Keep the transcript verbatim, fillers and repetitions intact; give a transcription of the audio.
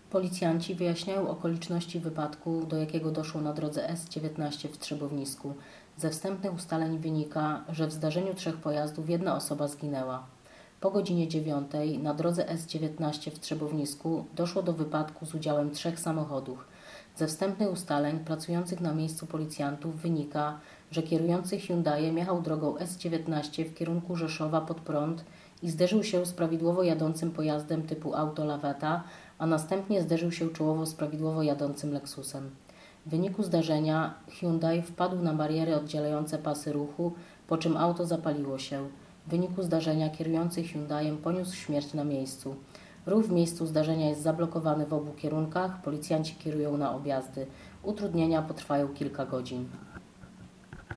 Policjanci wyjaśniają okoliczności wypadku, do jakiego doszło na drodze S dziewiętnaście w Trzebownisku. Ze wstępnych ustaleń wynika, że w zdarzeniu trzech pojazdów jedna osoba zginęła. Po godzinie dziewiątej na drodze S dziewiętnaście w Trzebownisku doszło do wypadku z udziałem trzech samochodów. Ze wstępnych ustaleń pracujących na miejscu policjantów wynika, że kierujący Hyundaiem jechał drogą S dziewiętnaście w kierunku Rzeszowa pod prąd i zderzył się z prawidłowo jadącym pojazdem typu auto laweta, a następnie zderzył się czołowo z prawidłowo jadącym Lexusem. W wyniku zdarzenia Hyundai wpadł na bariery oddzielające pasy ruchu, po czym auto zapaliło się. W wyniku zdarzenia kierujący Hyundaiem poniósł śmierć na miejscu. Ruch w miejscu zdarzenia jest zablokowany w obu kierunkach, policjanci kierują na objazdy. Utrudnienia potrwają kilka godzin.